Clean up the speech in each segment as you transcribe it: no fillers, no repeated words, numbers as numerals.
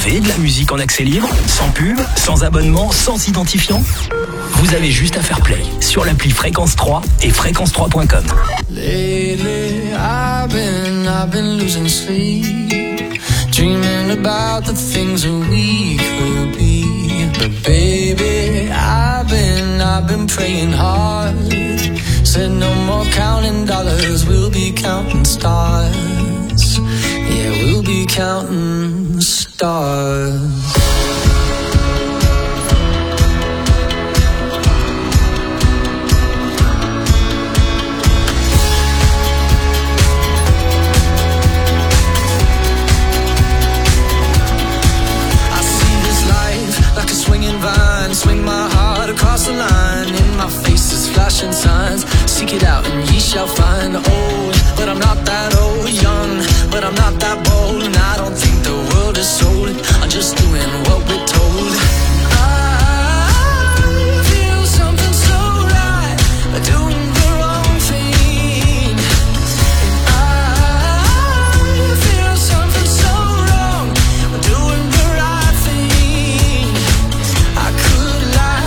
avez de la musique en accès libre, sans pub, sans abonnement, sans identifiant? Vous avez juste à faire play sur l'appli Fréquence 3 et fréquence3.com. Lately, I've been losing sleep, dreaming about the things that we could be. But baby, I've been praying hard. Said no more counting dollars, we'll be counting stars. Yeah, we'll be counting stars. Swing my heart across the line. In my face is flashing signs. Seek it out and ye shall find. Old, but I'm not that old. Young, but I'm not that bold. And I don't think the world is sold. I'm just doing what we're told. I feel something so right, doing the wrong thing. And I feel something so wrong, doing the right thing. I could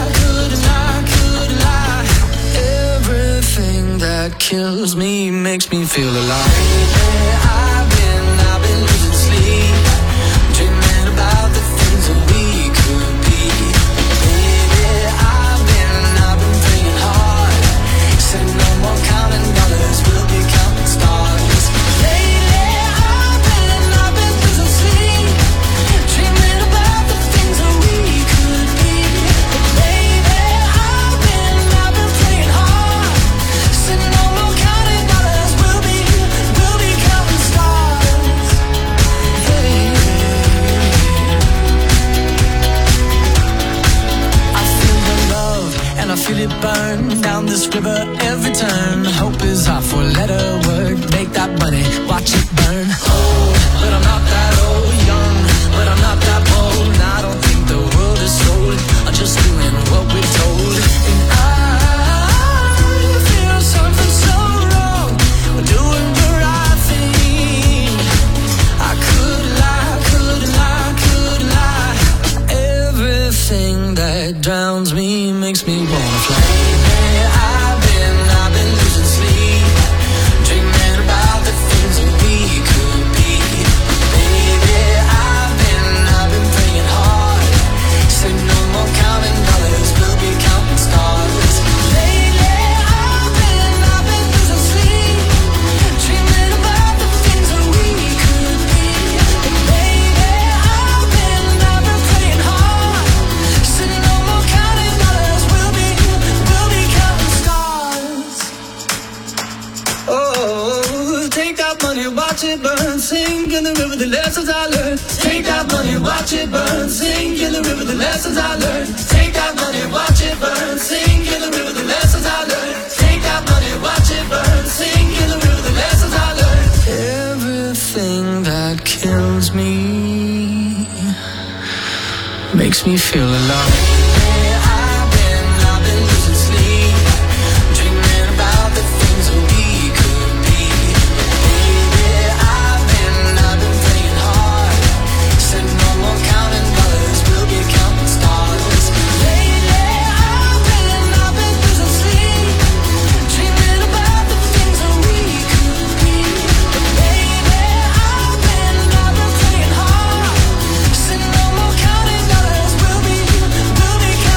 lie. Everything that kills me makes me feel alive. I've been losing sleep, dreaming about the things that we could be. Baby, I've been praying hard. Said no more counting dollars, we'll be counting stars. Lately, I've been losing sleep, dreaming about the things that we could be. Baby, I've been praying hard. Said no more counting dollars, we'll be counting stars. Hey. I feel the love and I feel it burn down this river every turn. Hope is our four-letter word. Make that money, watch it burn. Old, but I'm not that old. Young, but I'm not that bold. And I don't think the world is sold. I'm just doing what we're told. And I feel something so wrong. We're doing the right thing. I could lie. Everything that drowns me makes me wanna fly. I've been losing sleep, dreaming about the things that we could be. Baby, I've been praying hard. Said no more counting dollars, we'll be counting stars. Lately, I've been losing sleep, dreaming about the things that we could be. Baby, I've been praying hard. Said no more counting dollars, we'll be counting stars. Oh, take that money, watch it burn, sink in the river, the lessons I learned. Take that money, watch it burn, sink in the river, the lessons I learned. Take that money, watch it burn, sink in the river, the lessons I learned. Take that money, watch it burn, sink in the river, the lessons I learned. Everything that kills me makes me feel alive. I've been losing sleep, dreaming about the things that we could be. Baby, I've been praying hard. Said no more counting dollars, we'll be counting stars. Lately, I've been losing sleep, dreaming about the things that we could be. Baby, I've been praying hard. Said no more counting dollars, we'll be counting stars.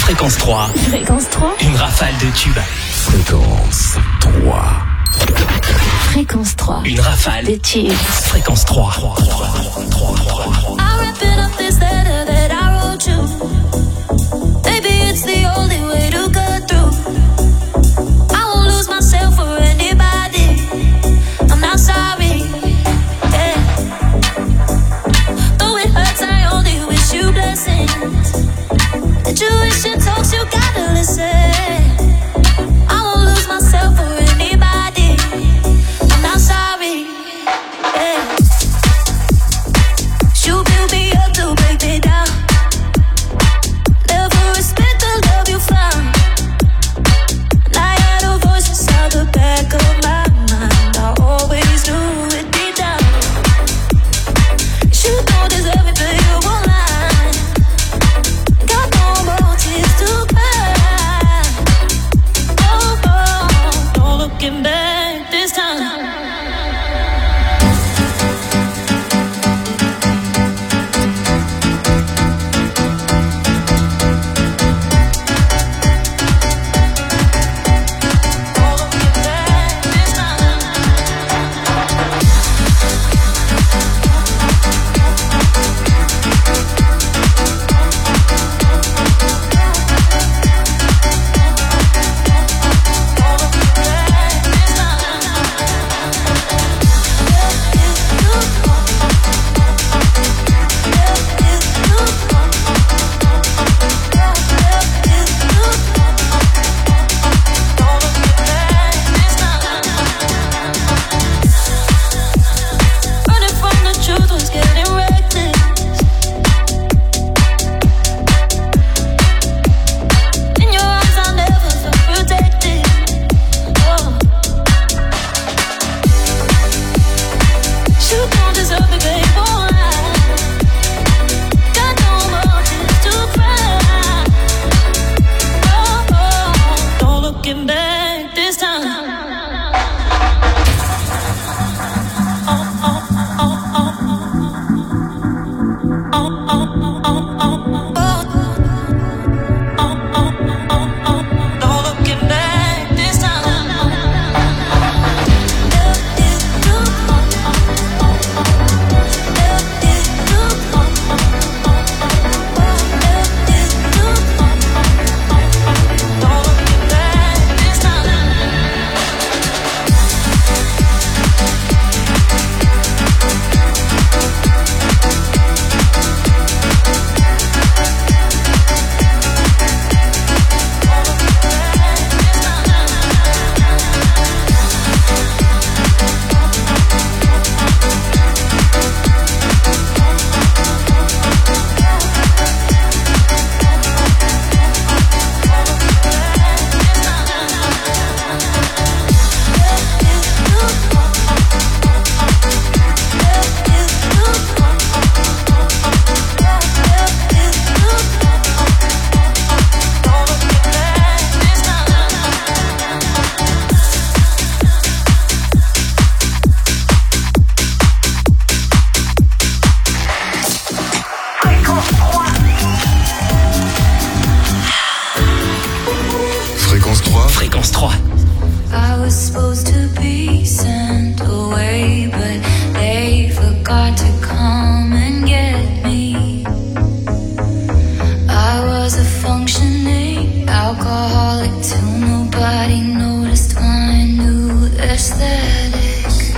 Fréquence 3. Fréquence 3. Une rafale de tubes. Fréquence 3. Fréquence 3. Une rafale de tubes. Fréquence 3. I'm wrapping up this letter that I wrote you. Maybe it's the only way to go through. I won't lose myself for anybody. I'm not sorry. Yeah. Though it hurts, I only wish you blessings. The Jewish talks, you gotta listen. I won't lose myself for anybody. I'm not sorry. Yeah. You build me up to break me down. Never respect the love you found. And I had a voice inside the back of my mind. I always knew it deep down. You don't deserve it, but you won't lie. Got no more tears to cry. Oh, oh, no looking back this time. Fréquence 3. I was supposed to be sent away, but they forgot to come and get me. I was a functioning alcoholic till nobody noticed my new aesthetic.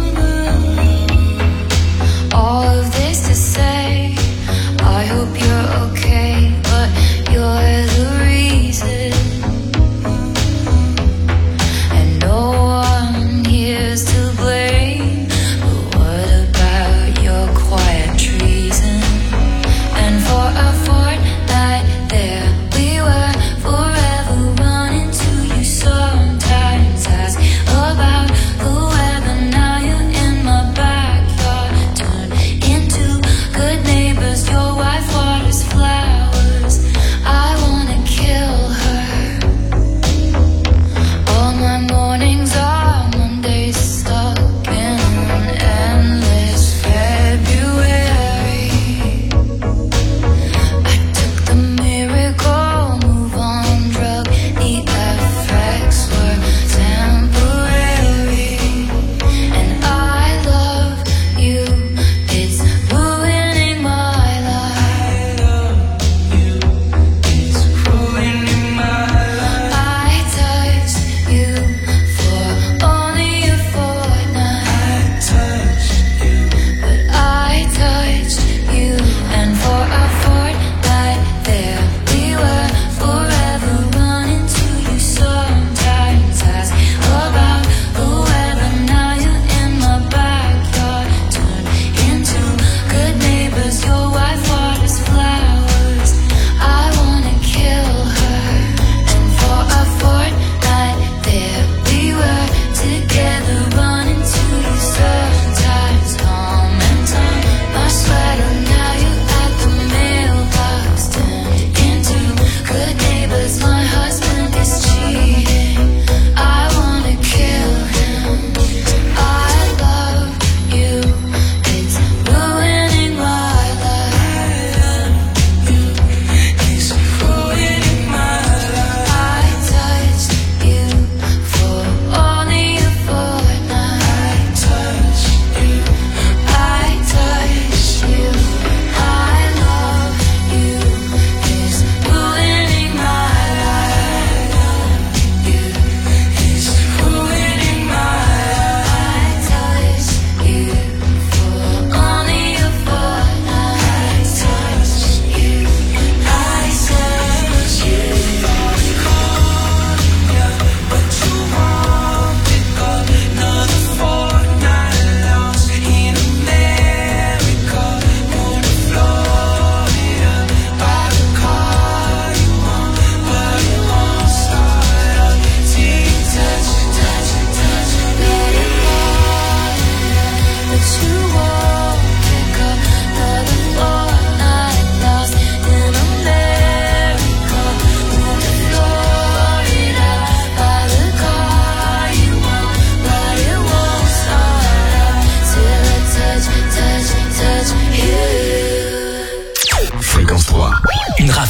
All of this to say, I hope you're okay, but you're the reason. Forever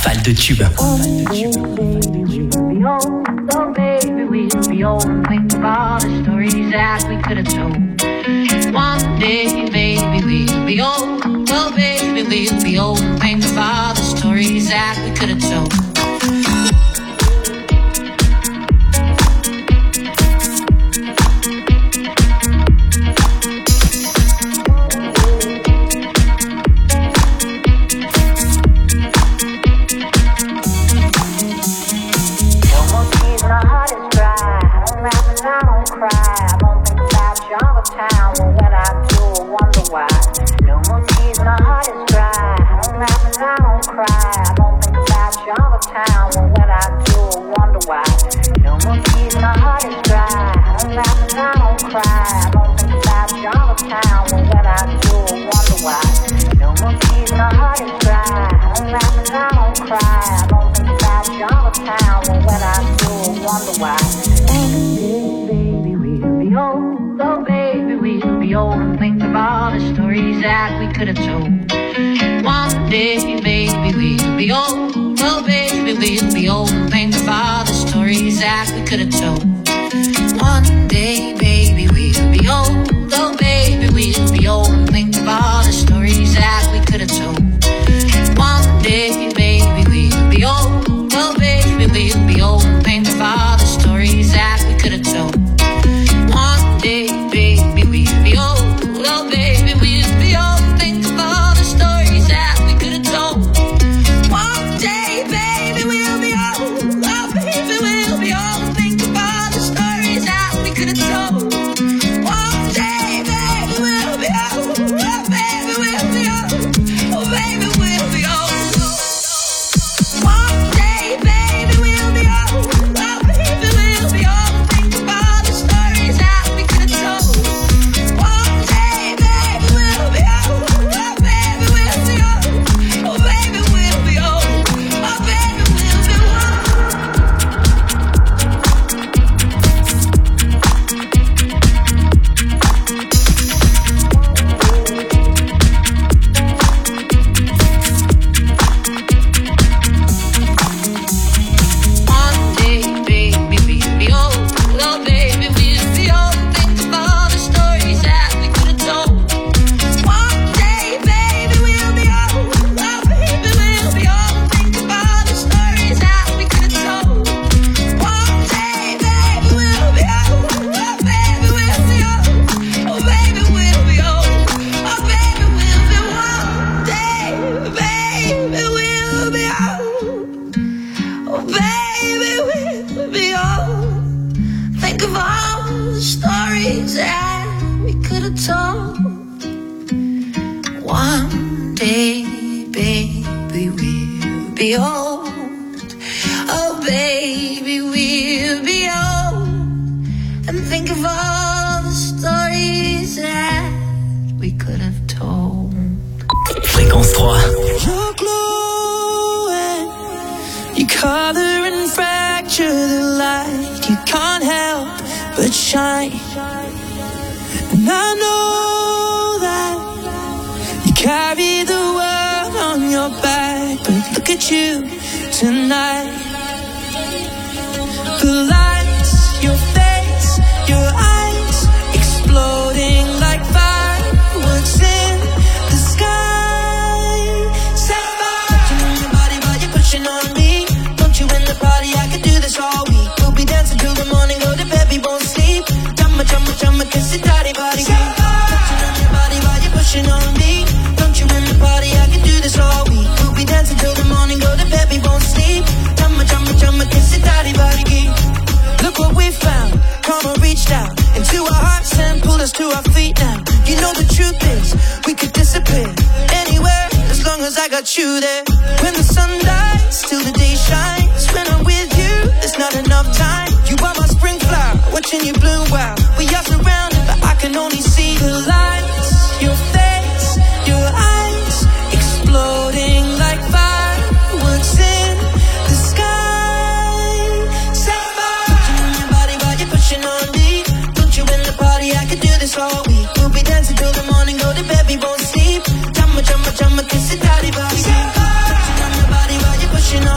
rafale de tubes. Oh baby, we'll be old and think of all the stories that we could have told. One day, baby, we'll be old. Oh baby, we'll be old and think of all the stories that we could have told. Could have told. One day, baby, we'll be old. Oh, baby, we'll be old and think of all the stories that we could have told. One day, baby, we'll be old. Oh, baby, we'll be old and think of all the stories that we could have told. One day, baby, we'll be old. Oh, baby, we'll be old and think of all the stories that we could have told. One day, baby, we'll be old. Oh, baby, we'll be old. Fréquence 3. You're glowing, you color and fracture the light. You can't help but shine. And I know that you carry the world on your back, but look at you tonight. The lights, your face, your eyes, exploding like fireworks in the sky. Set fire to your body while you're pushing on me. Don't you in the party, I could do this all week. We'll be dancing till the morning, go to bed, we won't sleep. Chumma, chumma, chumma, kiss it, daddy, body. Touching on your body while you're pushing on me. Don't you in the party, I could do this all week. We'll be dancing till the morning, go to bed, we won't sleep. Chumma, chumma, chumma, kiss it, daddy, body. Look what we found, karma reached out into our hearts and pulled us to our feet now. You know the truth is, we could disappear anywhere as long as I got you there. When the sun dies, till the day shines. When I'm with you, there's not enough time. You are my spring flower, watching you bloom wild. We are surrounded, but I can only see the lights. Your face, your eyes, exploding like fireworks in the sky. Set fire on your body while you're pushing on me. Don't you in the party, I could do this all week. We'll be dancing till the morning, go to bed, we won't sleep. Chumma, chumma, chumma, kiss it, daddy, body. Touching on your body while you're pushing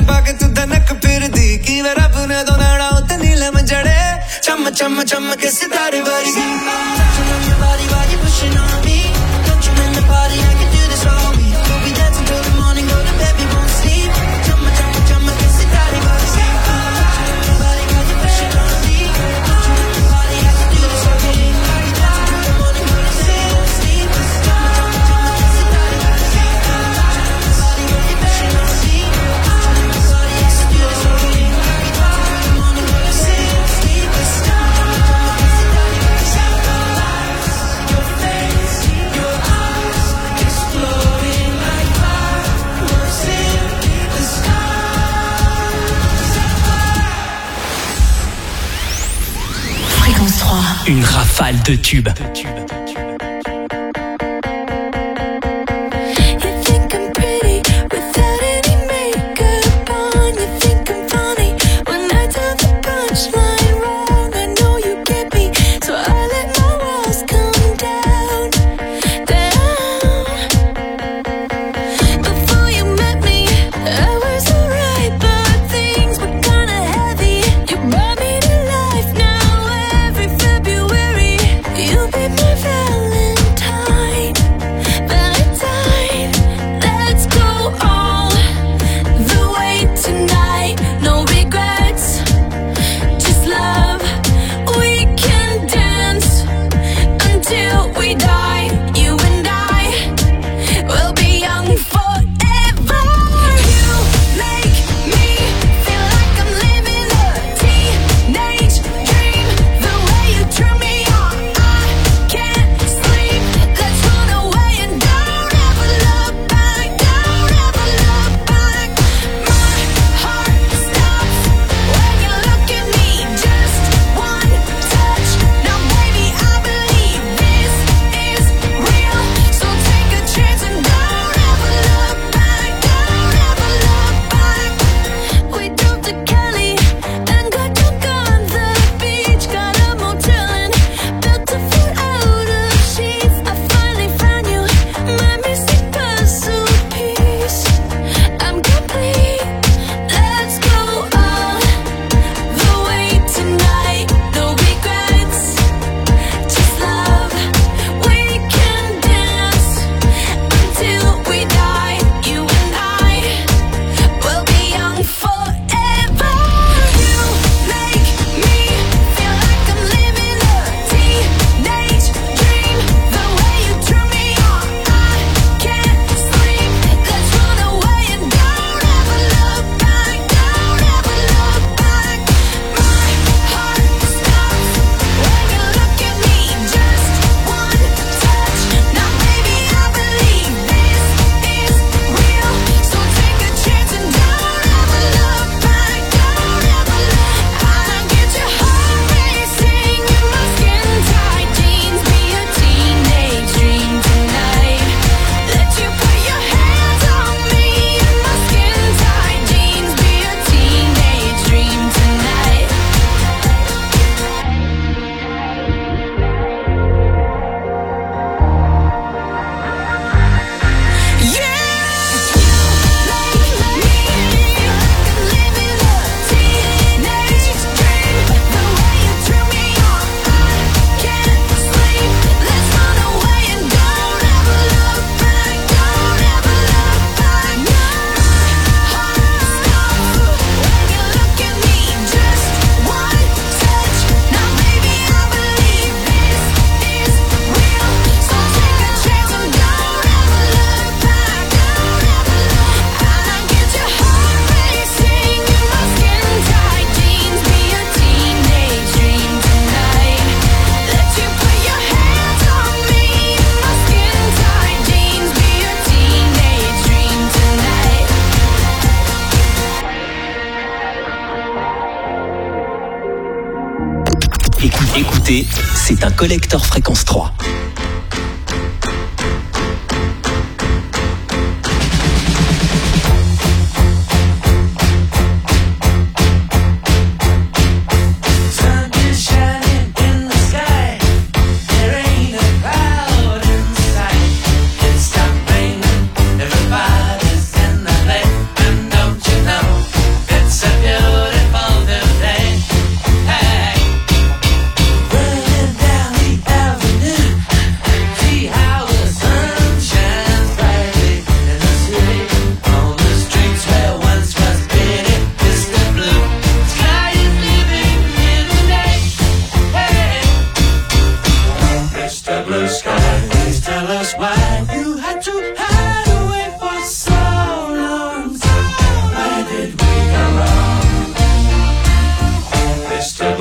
पाके तू दनक फिर दी की मेरा पुने तो नड़ा उते नीले में जड़े चम चम चम के सितारे वर्गी body body pushing on me don't you make me party I can do this all week we'll be dancing till the morning go to bed we won't sleep chum chum ke sitare वर्गी body body pushing on me don't you make me party I can do this all week we'll be dancing till the morning go to bed we won't sleep chum ke sitare वर्गी body body pushing on me Une rafale de tubes. Écoutez, c'est un collector fréquence 3.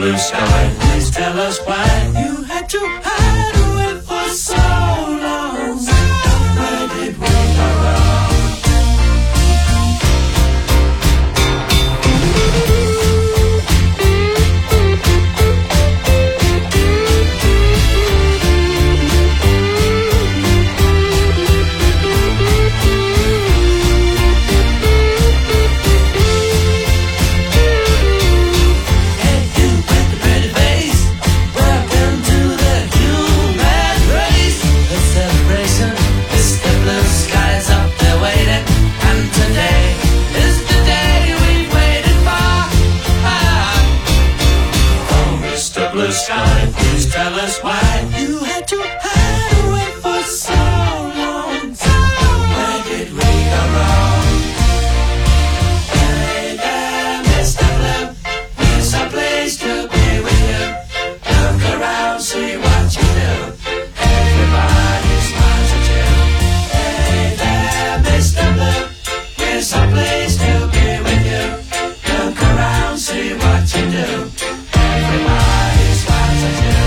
blue sky. Please tell us why you had to hide away for so long. Where did we go wrong? Sky, please tell us why you had to hide away for so long. Where did we go wrong? Hey there, Mr. Blue, here's a place to be with you. Look around, see what you do. Everybody smiles at you. Hey there, Mr. Blue, here's a place to be with you. Look around, see what you do. Everybody smiles at you.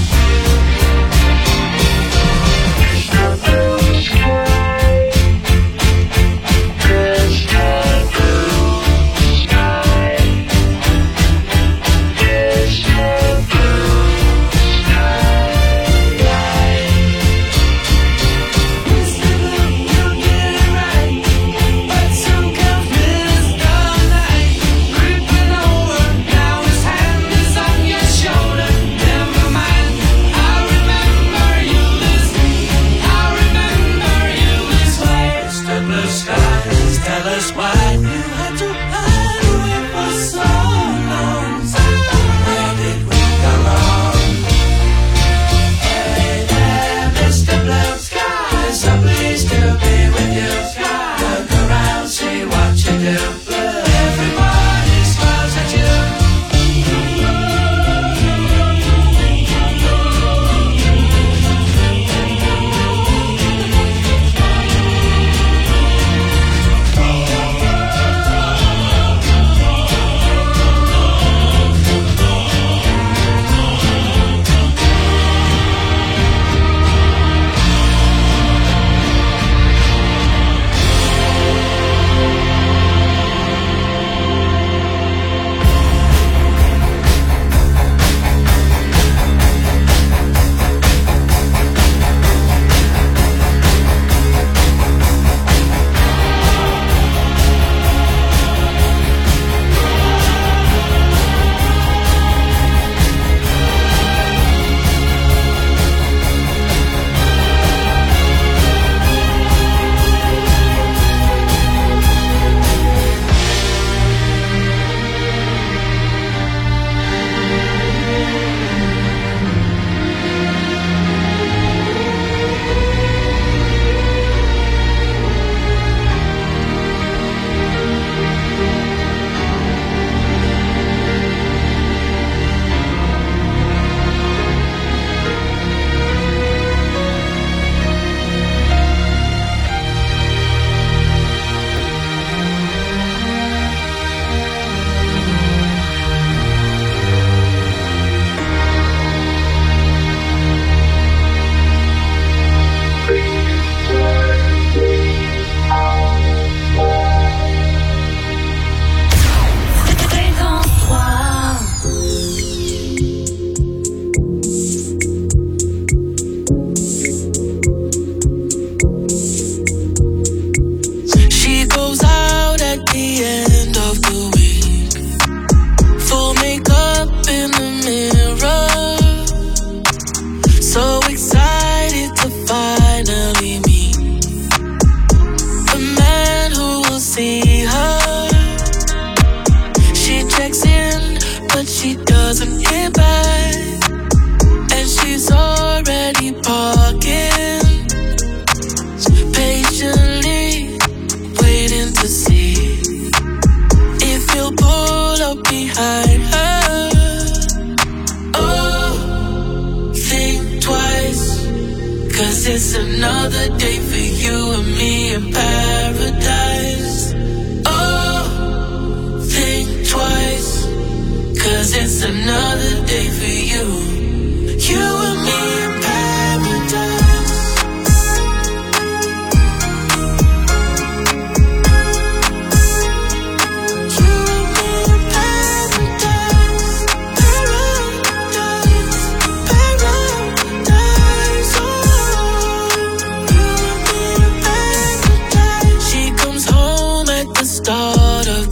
It's another day for you and me in paradise. Oh, think twice, 'cause it's another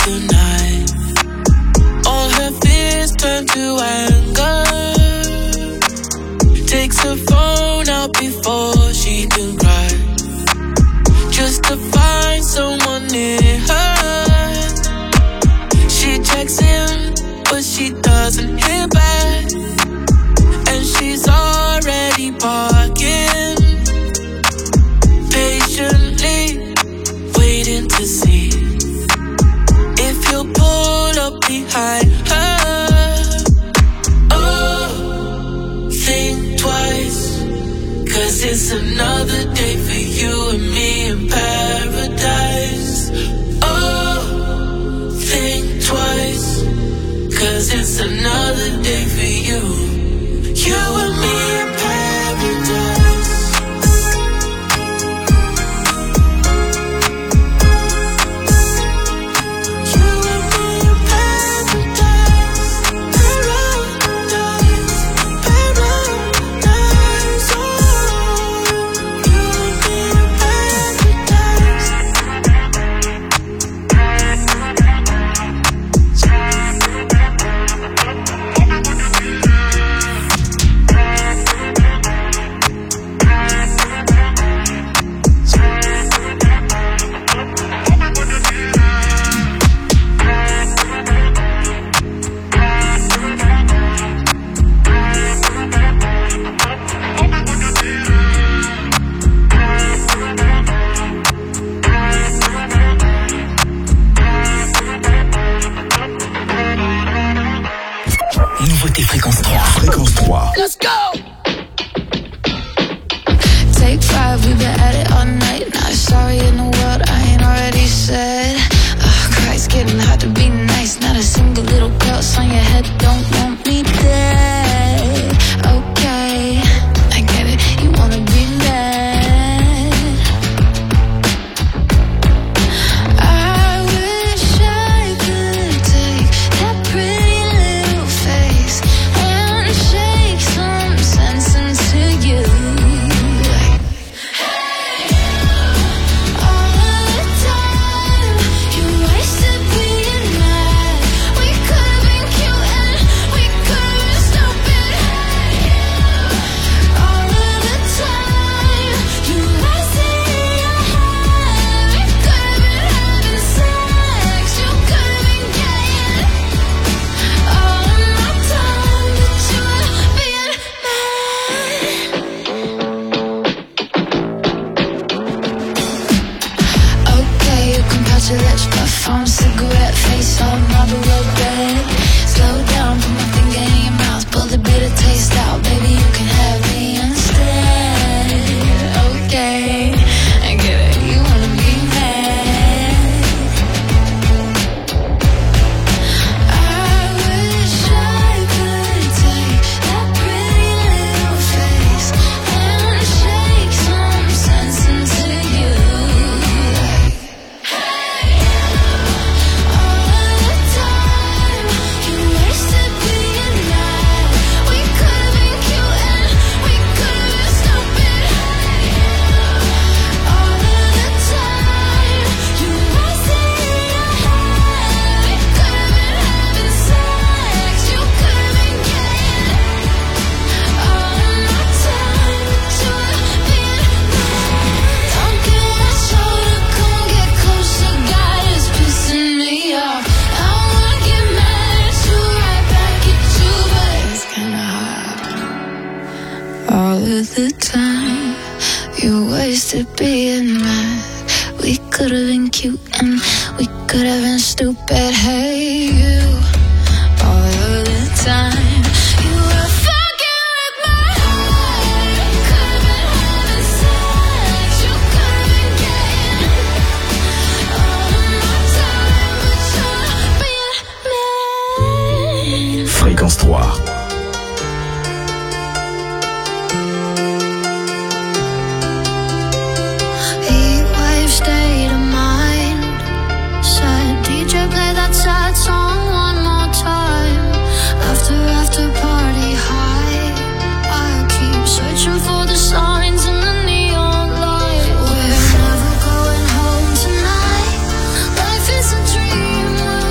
the night. All her fears turn to anger. Takes her phone out before she can cry, just to find someone near her. She checks in, but she doesn't hear back, and she's already parking, patiently waiting to see if he'll pull up behind her. Oh, think twice, 'cause it's another day for you and me in paradise. Oh, think twice, 'cause it's another day for you, you and me in paradise. You and me in paradise. Paradise, paradise. Oh, you and me in paradise. Nouveauté Fréquence 3. Fréquence 3. Let's go! Take 5, we've been at it all night. Not sorry in the world I ain't already said. Christ, getting hard to be nice. Not a single little cross on your head. Don't want me dead. Okay, I get it. You wanna be mad. I wish I could take that pretty little face and shake some sense into you. All the time you wasted being mad. We could've been cute and we could've been stupid. All of the time you wasted in your head. We could've been having sex. You could've been getting all of my time, but you were being mad. Okay, you can patch your lips, but phone, cigarette, face on Marlboro bed. Slow down, put my finger in your mouth, pull the bitter taste out. Baby, you can have me instead. Okay, I get it. You wanna be mad. I wish I could take that pretty little face and shake some sense into you. All of the time you wasted being mad. We could've been cute and we could've been stupid. All of the time you wasted in your head. We could've been having sex. You could've been getting all of my time, but you were being mad. Don't get my shoulder, come get closer. God is pissing me off. I wanna get mad at you, right back at you, but it's kinda hard. All of the time you wasted being mad. We could've been cute and we could've been stupid. Hey, you. All of the time you were fucking with my heart. We could've been having sex. You could've been getting all of my time, but you're being mad. Fréquence 3. Heatwave state of mind. Said DJ play that sad song one more time. After party high. I keep searching for the signs in the neon light. We're never going home tonight. Life is a dream.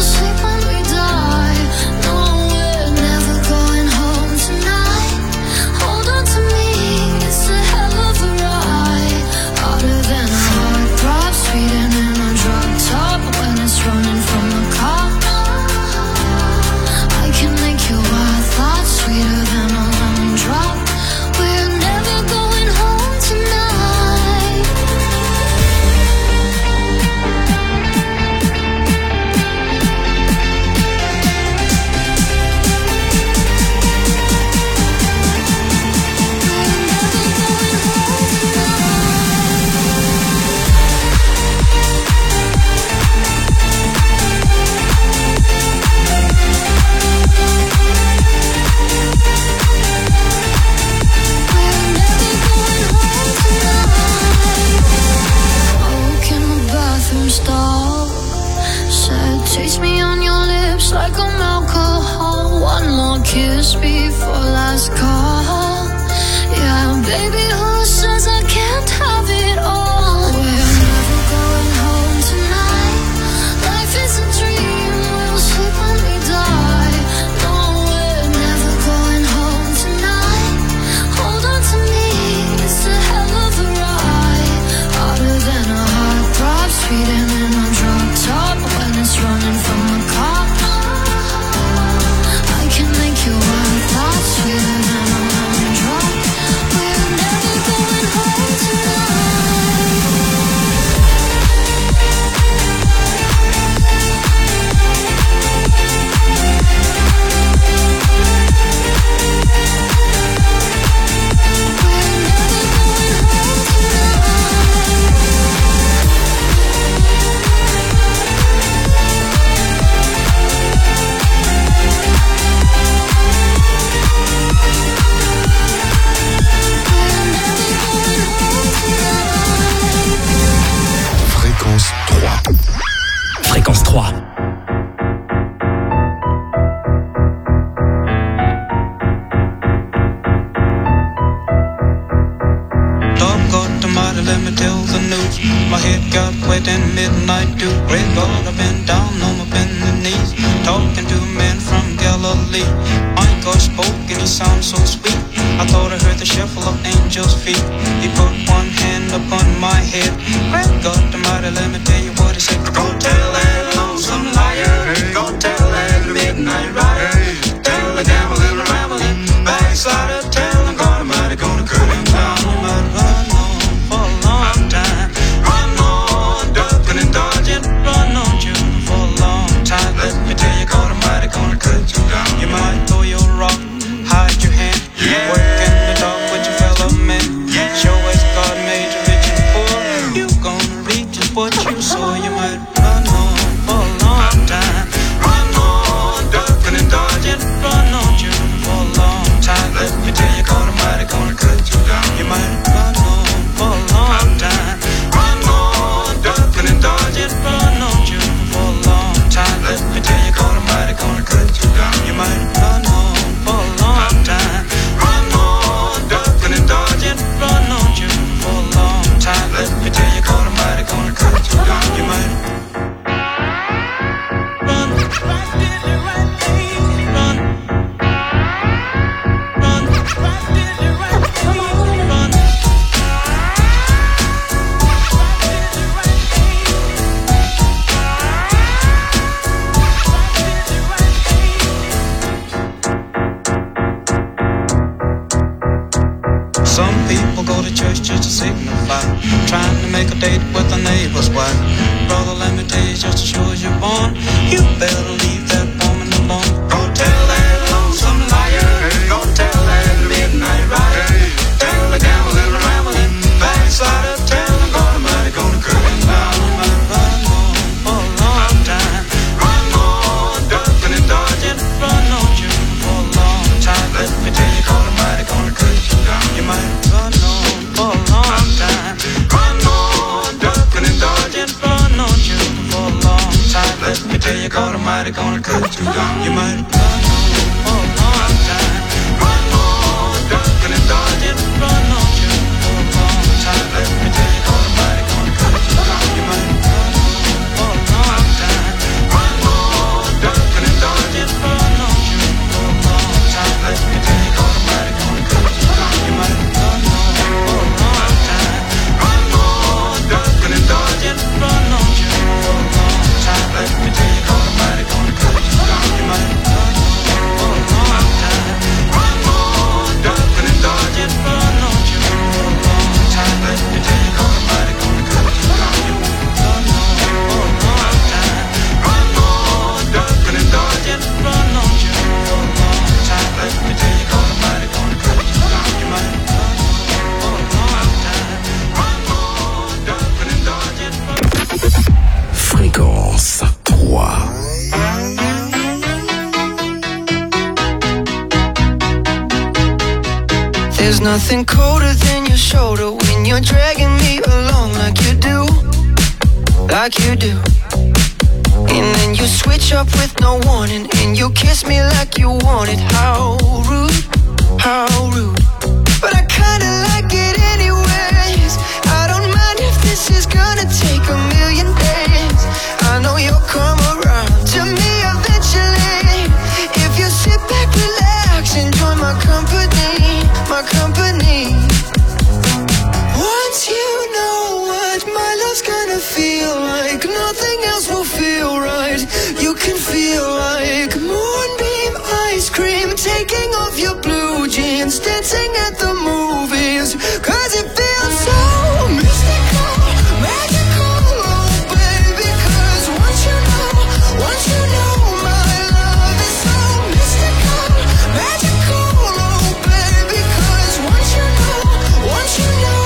like I'm alcohol. One more kiss before last call. Yeah, baby, who says I can't have it all? We're never going home tonight. Life is a dream, we'll sleep when we die. No, we're never going home tonight. Hold on to me, it's a hell of a ride. Harder than a heartthrob, speeding in on drop top. When it's running from a cop, I can make you wild thoughts sweeter than a lemon drop. We're never going home tonight. We're never going home Fréquence 3. Fréquence 3. Doggone tomato, let me tell the news. My head got wet in midnight dew. Red gold, I've been down on my bending knees, talking to a man from Galilee. My God spoke and he sounded so sweet. I thought I heard the shuffle of angels' feet. He put one hand upon my head. Red God tomato, let me tell you what he said. Go tell that lonesome liar. Go tell that midnight rider. Tell the gambling, rambling backslider. Tell him God Almighty gonna cut him down. He might run on for a long time. Run on, ducking and dodging. Run on, June for a long time. Let me tell you, God Almighty gonna cut you down. You might throw your rock, hide your hand. Yeah. Work in the dark with your fellow men. Yeah. Show us God made you rich and poor. You gonna reach just what you sow. You might run on for a long time. Run on, ducking and dodging. Run on, June for a long time. Let me tell you, God Almighty gonna cut you down. You might run on for a long time. Run on, ducking and dodging. Run on, June for a long time. Let me tell you, God Almighty gonna cut you down. You might run on for a long time. Run on, ducking and dodging. Run on, June for a long time. Let me tell you, God Almighty gonna cut you down. You might run, right in the right lane. Run, run, right in the right lane. Run, right in the right lane. Some people go to church just to signify, trying to make a date with a neighbor's wife. Brother, let me tell you, just as sure as you're born, you better leave that woman alone. Go tell that lonesome liar. Go tell that midnight rider. Tell the gambling, rambling backslider. Tell him God Almighty gonna cut him down. He might run on for a long time. Run on, ducking and dodging. Run on, June for a long time. Let me tell you, God Almighty gonna cut you down. You might run on for a long time. Run on, ducking and dodging. Run on, June for a long time. Let me tell you, God Almighty gonna cut you down. You might run on for a long time. Run on, ducking and dodging. Run on, June for a long time. Let me tell you, God Almighty gonna cut you down. You might run on for a long time. Run on, ducking and dodging. Run on, June for a long time. Let me tell you, God Almighty gonna cut you down. You might run on for a long time. Run on, ducking and dodging. Run on, June for a long time. Let me tell you, God Almighty gonna cut you down. You might run on for a long time. Run on, ducking and dodging. Run on, June for a long time. Let me tell you, God Almighty gonna cut you down. You might run on for a long time. Run on, ducking and dodging. Run on, June for a long time. Let me tell you, God Almighty gonna cut you down. You might run on for a long time. Run on, ducking and dodging. Fréquence 3. There's nothing colder than your shoulder when you're dragging me along like you do, like you do. And then you switch up with no warning, and you kiss me like you want it. How rude, how rude. But I kinda like it anyways. I don't mind if this is gonna take a million days. I know you'll come around to me eventually. If you sit back, relax, enjoy my company, my company. Once you know what my love's gonna feel like, nothing else will feel right. You can feel like moonbeam ice cream, taking off your blue jeans, dancing at the movies. Cause it feels so mystical, magical, oh baby. Cause once you know my love is so mystical, magical, oh baby. Cause once you know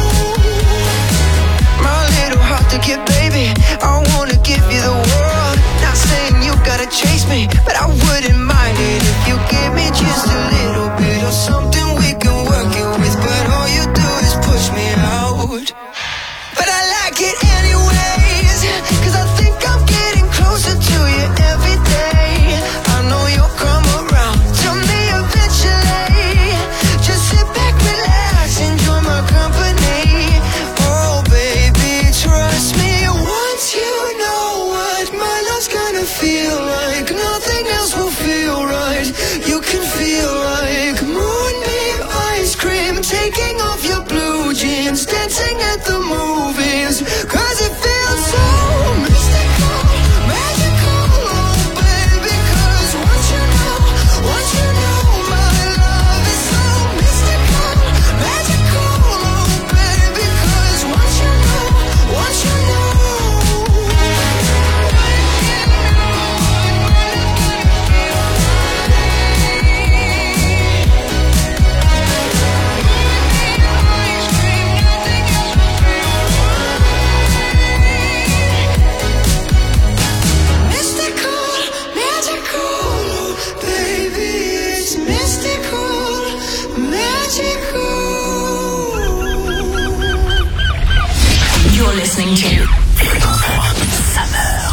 my little heart to get, baby, I wanna give you the world. Not saying you gotta chase me, but I wouldn't mind it if you gave me just a little bit of something we can work it with. But all you do is push me out. But I like it anyways, cause I think I'm getting closer to you every day. I know you'll come around to me eventually. Just sit back, relax, enjoy my company. Oh baby, trust me. Once you know what my love's gonna feel like, nothing else will feel right. You can feel like moonbeam ice cream, taking off your blue jeans, dancing at the movies. Cause it feels so mystical, magical, oh baby. Cause once you know my love is so mystical, magical, oh baby. Cause once you know You're listening to Summer.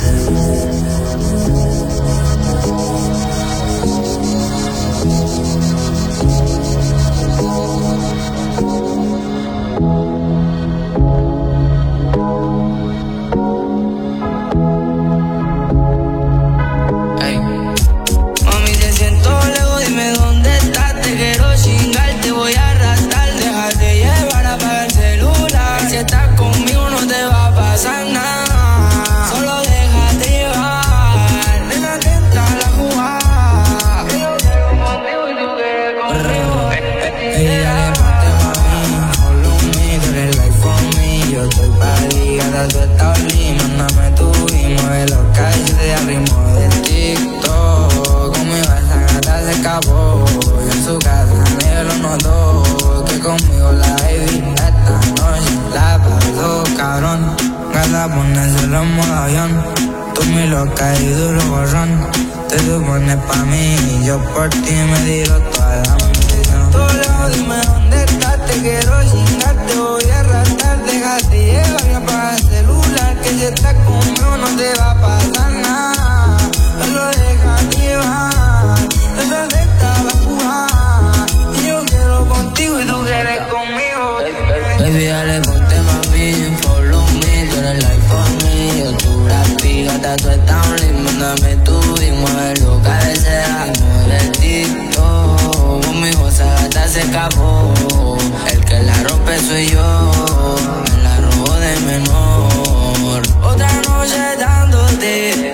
Mami, te siento lejos, dime dónde estás. Te quiero chingar, te voy a arrastrar. Déjate llevar, apaga el celular. Si estás conmigo no te va a pasar nada. Solo déjate llevar. Ven atenta a la jugada. Yo quiero contigo y tú quieres conmigo. Ella le parte pa' mí, follow me, tú eres like for me. Yo estoy pa' ligada, tú estás lindo. Mándame tú y mueve los calles de ritmo del TikTok. Conmigo esa gata se escapó y en su casa nadie lo notó. Que conmigo la baby esta noche la pasó cabrón. Gata ponérselo en modo avión. Tú mi loca y duro borrón. Te supones pa' mí y yo por ti me tiro toda la munición. Todo lejos, dime dónde estás. Te quiero chingar, te voy a arrastrar. Déjate llevar y apaga el celular. Que si estás conmigo no te va a pasar nada. Solo déjate llevar. Esa recta va a jugar. Y yo quiero contigo y tú quieres conmigo. Baby, dale, ponte mami, follow me. Tú eres like for me. Yo tú la pigata, tú estás un ritmo. Mándame tú y mueve lo cabecea. Mueve el TikTok. Conmigo esa gata se escapó. El que la rompe soy yo. Me la robo de menor. Otra noche dándote,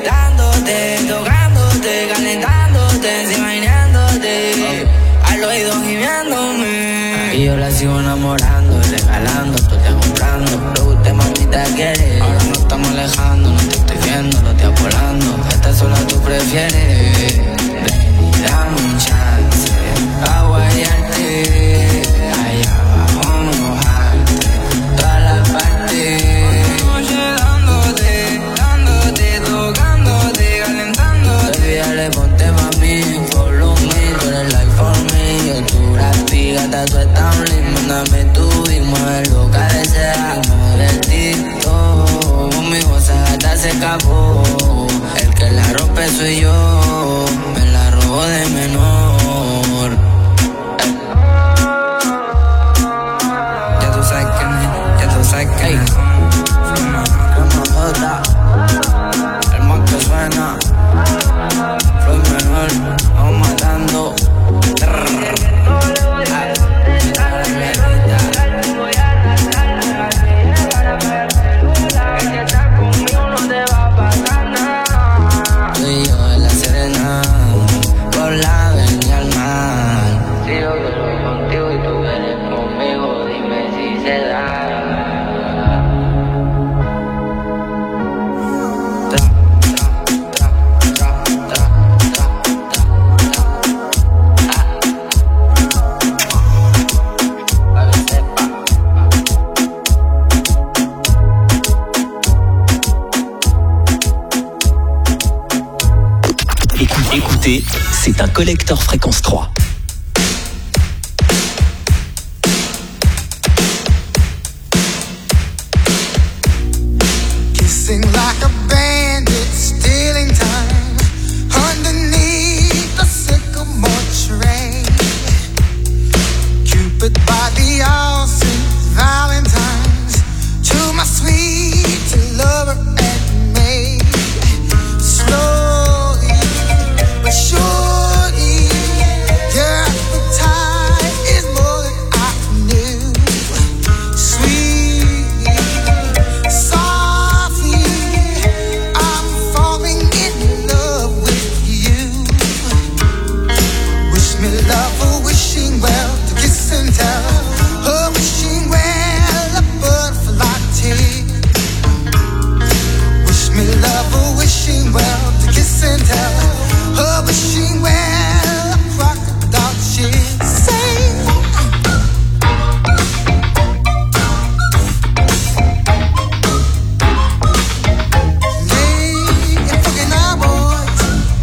tocándote, calentándote, imaginándote, al oído gimiéndome. Y yo la sigo enamorando, regalando, tú te comprando. Pregunté mami te quiere. Ahora no estamos alejando, no te estoy viendo, no te apolando. Esta sola tú prefieres. Ven y dame un chance a guayarte. Allá abajo mojarte toda la parte. Tocándote, calentándote. Baby, dale, ponte mami, follow me. Tú eres like for me. Yo tú la pigata, tú estás un ritmo. Mándame tú y mueve lo cabecea. Mueve el TikTok. Conmigo esa gata se escapó. eso yo me la robo de menor. Ya tú sabes quién es, ya tú sabes quién es. El más que suena, flow menor, vamos matando. Tú y yo en la Serena, por la avenida al mar. Si yo quiero contigo y tú vienes conmigo, dime si se da. Écoutez, c'est un collecteur fréquence 3. Kissing like a bandit, stealing time underneath the sycamore tree. Cupid by the all St. Valentine's, to my sweet lover and me. Slowly but surely, your appetite is more than I knew. Sweetly, softly, I'm falling in love with you. Wish me love or wishing well to kiss and tell. Oh, wishing well, a butterfly tear. Wish me love or wishing well to kiss and tell. Oh, wishing well, a crocodile tear. Say, yeah, fucking our boys.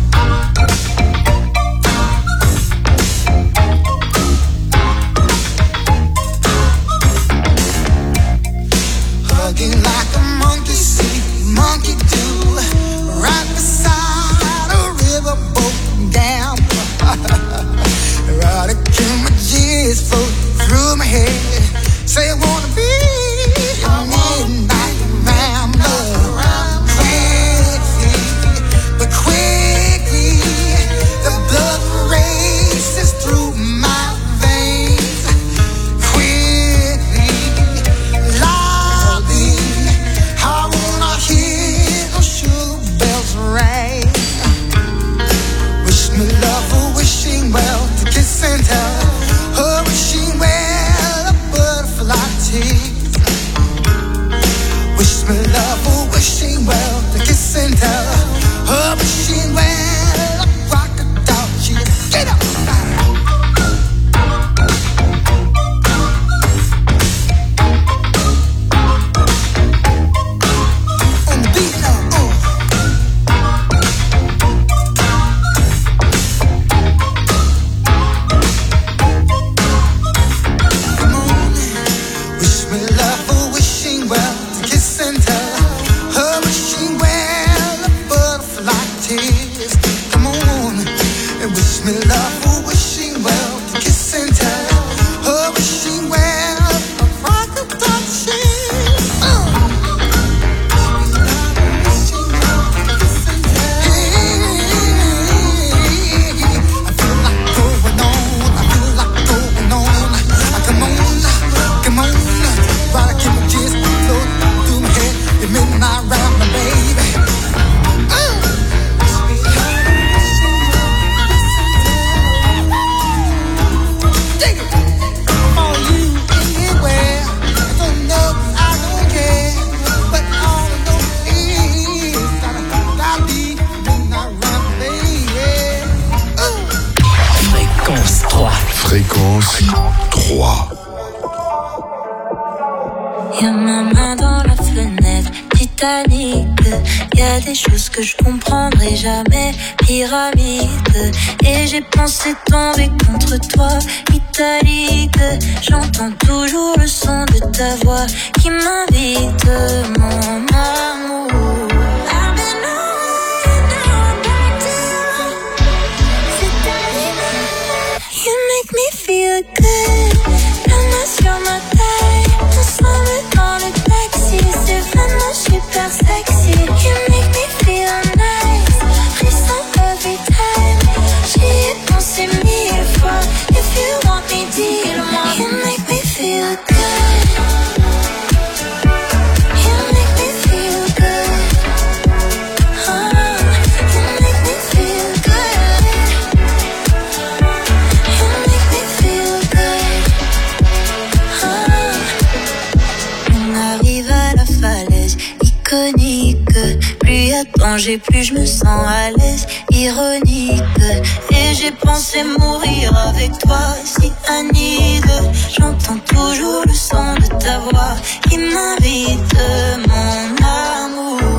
Hugging like a monkey see, monkey do, right beside a riverboat dam. Erotic images float through my head. Say I wanna be your midnight rambler. Quickly, but quickly, the blood races through my veins. Quickly, loudly, I wanna hear those sugar bells ring. Wish me love or wishing well to kiss and tell. Oh, wishing well, a butterfly tease. Wish me love or wishing well to kiss and tell. Oh, wishing well, a crocodile tears. Get up! On the beat now, come on. Wish me love or wishing well to kiss and tell. Oh, wishing well, a butterfly tears. Come on. And wish me love or wishing well to kiss and tell. Oh, wishing well, a crocodile tears. I feel like going on. I feel like going on. Come on, come on. While I keep my kiss float through my head, the midnight round my baby. Take it. For you anywhere. I don't know, I don't care. But all I know is that I'll be midnight round my baby. Fréquence 3. Fréquence 3. Y'a ma main dans la fenêtre, Titanic. Y'a des choses que je comprendrai jamais, pyramide. Et j'ai pensé tomber contre toi, italique. J'entends toujours le son de ta voix qui m'invite, mon amour. I've been on and on, back manger, plus je me sens à l'aise, ironique. Et j'ai pensé mourir avec toi, si Anide. J'entends toujours le son de ta voix qui m'invite, mon amour.